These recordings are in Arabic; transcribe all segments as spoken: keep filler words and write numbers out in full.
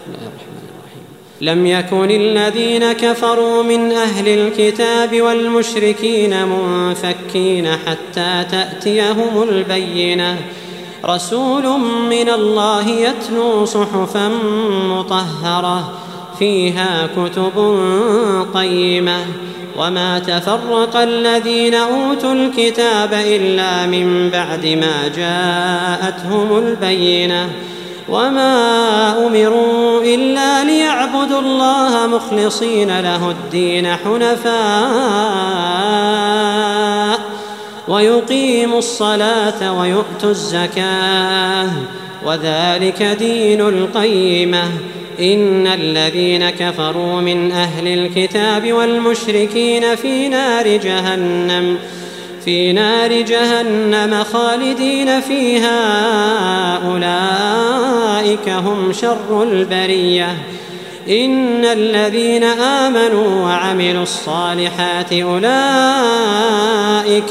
الله الرحمن الرحيم. لم يكن الذين كفروا من أهل الكتاب والمشركين منفكين حتى تأتيهم البينة، رسول من الله يتلو صحفا مطهرة فيها كتب قيمة. وما تفرق الذين أوتوا الكتاب إلا من بعد ما جاءتهم البينة، وما أمروا إلا ليعبدوا الله مخلصين له الدين حنفاء ويقيموا الصلاة ويؤتوا الزكاة وذلك دين القيمة. إن الذين كفروا من أهل الكتاب والمشركين في نار جهنم في نار جهنم خالدين فيها أولئك هم شر البرية. إن الذين آمنوا وعملوا الصالحات أولئك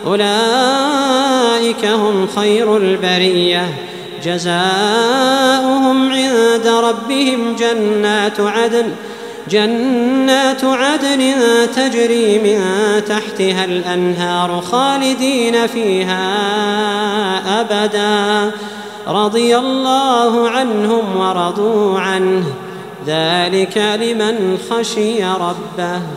أولئك هم خير البرية. جزاؤهم عند ربهم جنات عدن جنات عدن تجري من تحتها الأنهار خالدين فيها أبدا، رضي الله عنهم ورضوا عنه، ذلك لمن خشي ربه.